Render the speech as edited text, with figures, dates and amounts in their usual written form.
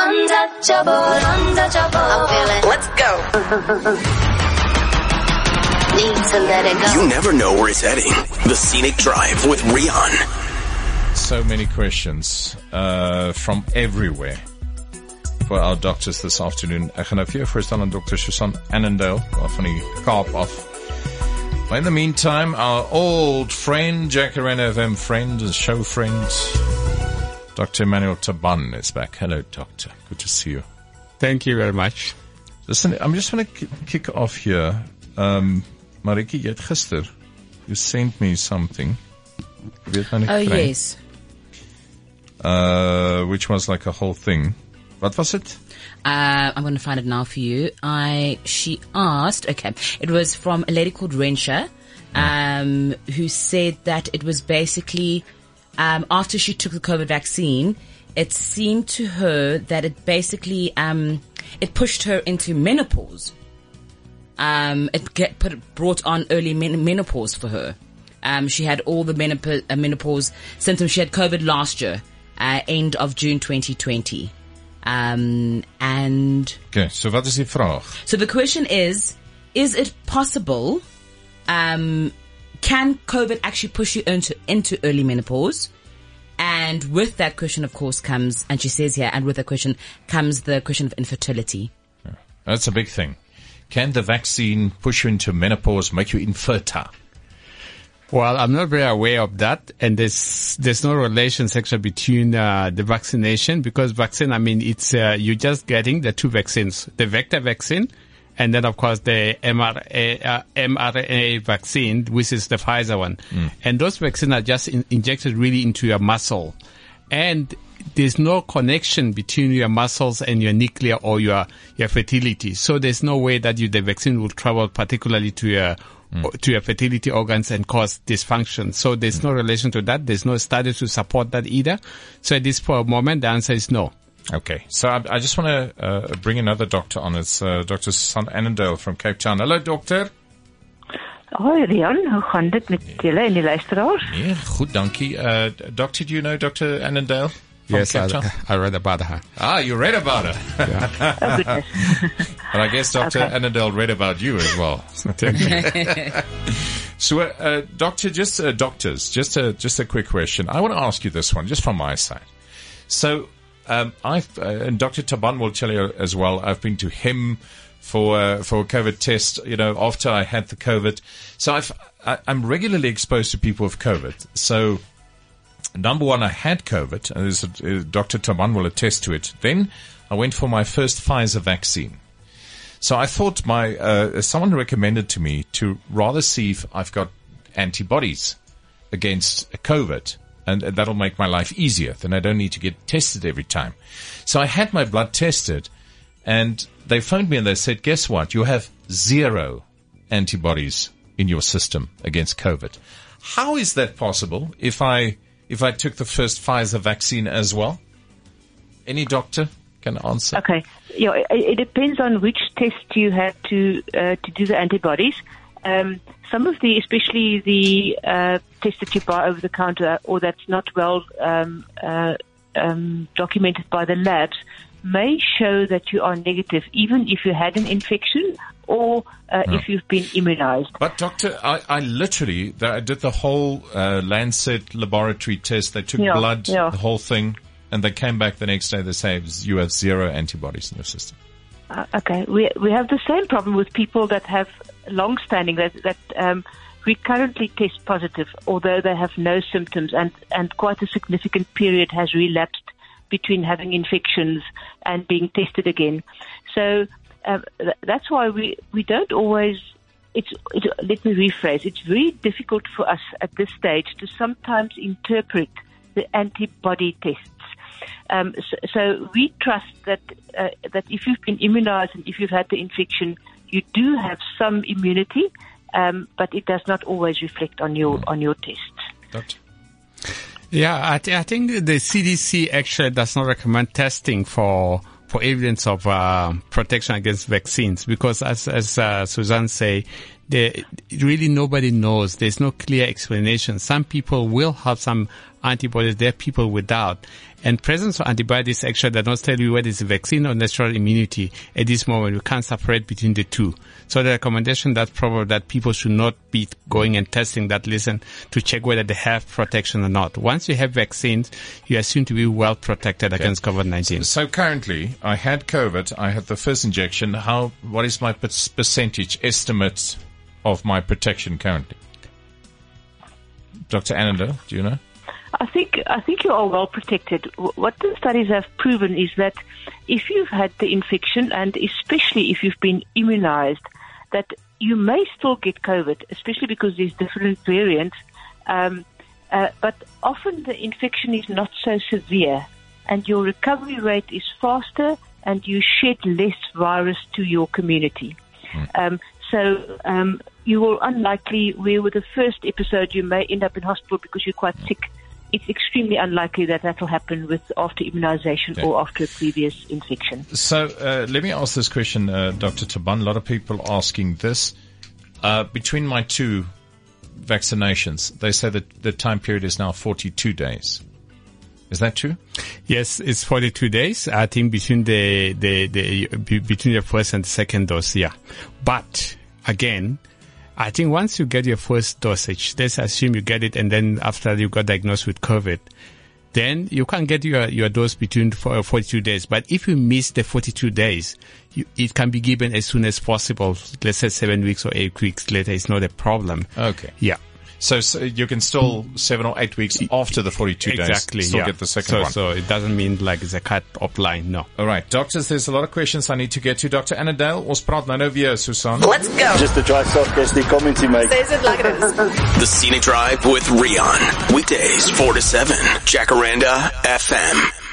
Untouchable, untouchable. I'm feeling. Let's go. Need to let it go. You never know where it's heading. The Scenic Drive with Rian. So many questions from everywhere for our doctors this afternoon. Ek gaan nou vir jou voorstel aan Dr. Susan Annandale van die Kaap af. But in the meantime, our old friend, Jacaranda FM friend, show friend, Dr. Emmanuel Taban is back. Hello, doctor. Good to see you. Thank you very much. Listen, I'm just going to kick off here. Mariki, jy het gister, you sent me something. Yes. Which was like a whole thing. What was it? I'm going to find it now for you. She asked, okay, it was from a lady called Rensha, who said that it was basically, after she took the COVID vaccine, it seemed to her that it basically, it pushed her into menopause. It brought on early menopause for her. She had all the menopause symptoms. She had COVID last year, end of June 2020. And okay, so what is die vraag? So the question is it possible, can COVID actually push you into early menopause? And with that question, of course, comes, and she says here, and with that question comes the question of infertility. Yeah, that's a big thing. Can the vaccine push you into menopause, make you infertile? Well, I'm not very aware of that, and there's no relation actually between the vaccination, because vaccine, I mean, it's you're just getting the two vaccines, the vector vaccine, and then of course the mRNA vaccine, which is the Pfizer one, and those vaccines are just injected really into your muscle, and there's no connection between your muscles and your nuclear or your fertility. So there's no way that the vaccine will travel particularly to your fertility organs and cause dysfunction. So there's no relation to that. There's no study to support that either. So at this moment, the answer is no. Okay. So I just want to bring another doctor on. It's Dr. Susan Annandale from Cape Town. Hello, doctor. Hoi Rian, hoe gaan dit met julle en die luisteraars? Nee, goed, dankie. Doctor, do you know Dr. Annandale? Yes, I read about her. Ah, you read about her. Yeah. Oh goodness. And I guess Dr. Annandale read about you as well. So, doctor, just a quick question. I want to ask you this one, just from my side. So, and Dr. Taban will tell you as well, I've been to him for a COVID test, after I had the COVID. So I'm regularly exposed to people with COVID. So, number one, I had COVID, and Dr. Taban will attest to it. Then I went for my first Pfizer vaccine. So I thought someone recommended to me to rather see if I've got antibodies against COVID, and that'll make my life easier. Then I don't need to get tested every time. So I had my blood tested, and they phoned me and they said, guess what? You have 0 antibodies in your system against COVID. How is that possible if I took the first Pfizer vaccine as well? Any doctor can answer. Okay. Yeah, it depends on which test you had to do the antibodies. Some of especially the tests that you buy over the counter or that's not well documented by the labs may show that you are negative, even if you had an infection or if you've been immunized. But doctor, I literally did the whole Lancet laboratory test. They took blood, the whole thing, and they came back the next day. They say you have 0 antibodies in your system. Okay, we have the same problem with people that have long-standing that recurrently test positive, although they have no symptoms, and quite a significant period has relapsed between having infections and being tested again. So that's why we don't always. Let me rephrase. It's very difficult for us at this stage to sometimes interpret the antibody tests. So we trust that if you've been immunized and if you've had the infection, you do have some immunity, but it does not always reflect on your tests. Doctor? Yeah, I think the CDC actually does not recommend testing for evidence of protection against vaccines, because as Suzanne say, really nobody knows. There's no clear explanation. Some people will have some antibodies. There are people without. And presence of antibodies actually does not tell you whether it's a vaccine or natural immunity. At this moment, we can't separate between the two. So the recommendation that's probably that people should not be going and testing that listen to check whether they have protection or not. Once you have vaccines, you assume to be well protected against COVID-19. So currently, I had COVID. I had the first injection. What is my percentage estimate of my protection currently? Dr. Ananda, do you know? I think you are well protected. What the studies have proven is that if you've had the infection, and especially if you've been immunized, that you may still get COVID, especially because there's different variants. But often the infection is not so severe, and your recovery rate is faster, and you shed less virus to your community. So you will unlikely, where with the first episode you may end up in hospital because you're quite sick. It's extremely unlikely that will happen after immunization or after a previous infection. So let me ask this question, Dr. Thabang. A lot of people asking this. Between my two vaccinations, they say that the time period is now 42 days. Is that true? Yes, it's 42 days. I think between between the first and the second dose, yeah. But again, I think once you get your first dosage, let's assume you get it, and then after you got diagnosed with COVID, then you can get your dose between 42 days. But if you miss the 42 days, it can be given as soon as possible. Let's say 7 weeks or 8 weeks later. It's not a problem. Okay. Yeah. So you can still 7 or 8 weeks after the 42 exactly, days still get the second one. So it doesn't mean like it's a cut-off line, no. All right, doctors, there's a lot of questions I need to get to. Dr. Annandale, ons praat nou weer, Susan. Let's go. Just to try sarcastic commenting, mate. Says it like it is. The Scenic Drive with Rian. Weekdays 4 to 7. Jacaranda FM.